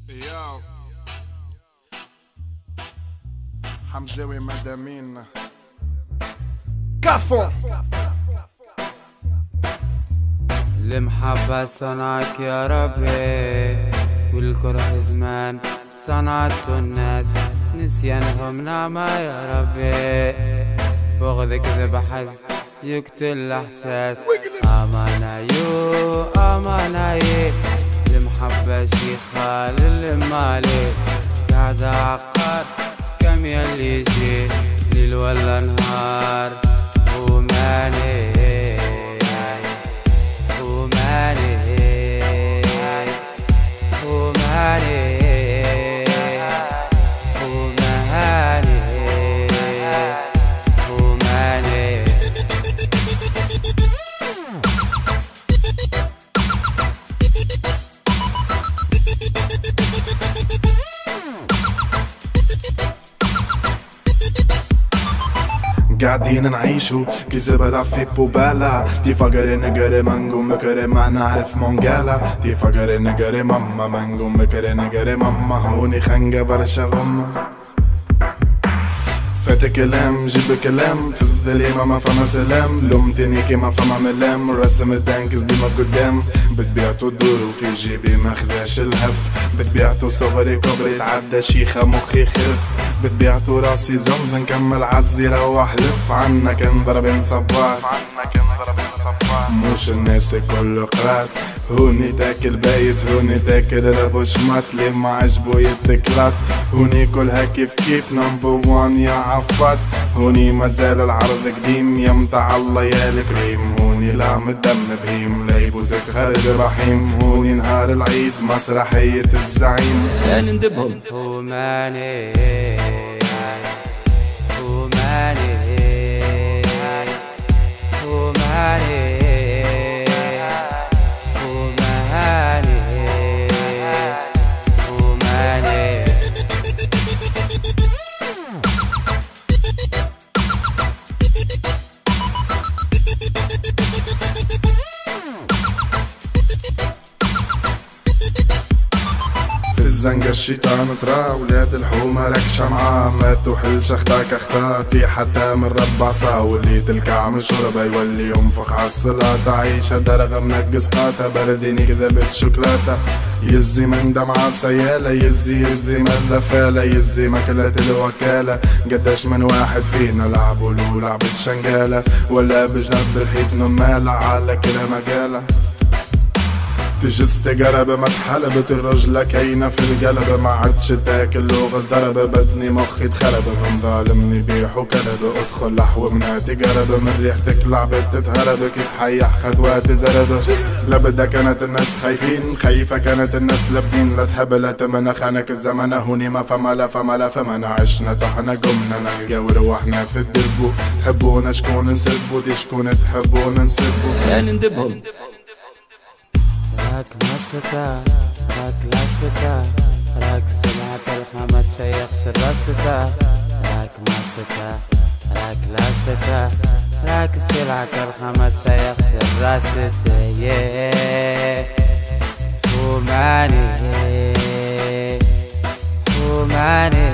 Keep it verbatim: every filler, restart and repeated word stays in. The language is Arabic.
ياو حمزاوي مدامين كفو. المحبة صنعك يا ربي، والكره زمان صنعته الناس، نسيانهم نعمة يا ربي. بغضك ذبح حزن يقتل احساس، امانة يو امانة يه. المحبة شي خال المالي، قاعد عقار كم يلي يجي ليل ولا نهار. وماني وماني وماني وماني وماني. قاعدين نعيشو كي زبدة في بوبالا، دي فقر نقري مانجو مكري ما نعرف مونجالا، دي فقر نقري ماما مانجو مكري نقري ماما. هوني خنقة برشا غمة فات كلام جيب كلام في الظليمة ما فما سلام. لومتني كيما فما ملام، رسم الدانكس ديما قدام. بتبيعتو الدور وفي جيبي ما خذاش الهف، بتبيعتو صغري كبري تعدى شيخة مخي خف. بتبيعتو راسي زمزم كمل عزي روح لف. عنا كان ضربين صباط مش الناس كل قرات. هوني تاكل بايت هوني تاكل البشمات لي ما عجبو يتكلات. هوني كلها كيف كيف نمبر وان يا عفات. هوني مازال العرض قديم يا متاع الله يا الكريم. هوني لا مدم بهيم لا يبوزك خالد رحيم. هوني نهار العيد مسرحية الزعيم ندبهم وماني وماني وماني زنقة الشيطان ترى ولاد الحومة راك شمعة. ما توحلش اختاك اختاتي حتى من ربع صا. واللي تلكع من شربة يولي ينفخ عالصلاة. عيشة درغة منقص قاتا برديني كذبت شوكولاتة. يزي من دمعة سيالة يزي يزي من لفالة يزي مكلة الوكالة. قداش من واحد فينا لعبوا له لعبة شنقالة، ولا بجنب الحيط نمالة على كلا مقالة. تجس تقرب ما تحلبت الرجلة كاينة في القلب. ما عدش تاكل لغة ضرب بدني مخي تخرب. من ظالمني بيح وكلب ادخل لحو مناتي قرب. من ريحتك لعبت تتهرب كيف حيح خطوات زرب. لبدا كانت الناس خايفين خايفة كانت الناس لابدين. لا تحب لا تمنى خانك الزمن. هوني ما فما لا فما لا فما. عشنا طحنا قمنا نلقى وروحنا في الدربو. تحبونا شكون نسبو دي شكون تحبونا نسبو يعني ندبهم. راك مسكة راك لاسكة راك سمعت الخمة تشيخش الراسكة. راك مسكة راك لاسكة راك سلعة الخمة تشيخش الراسكة. وماني وماني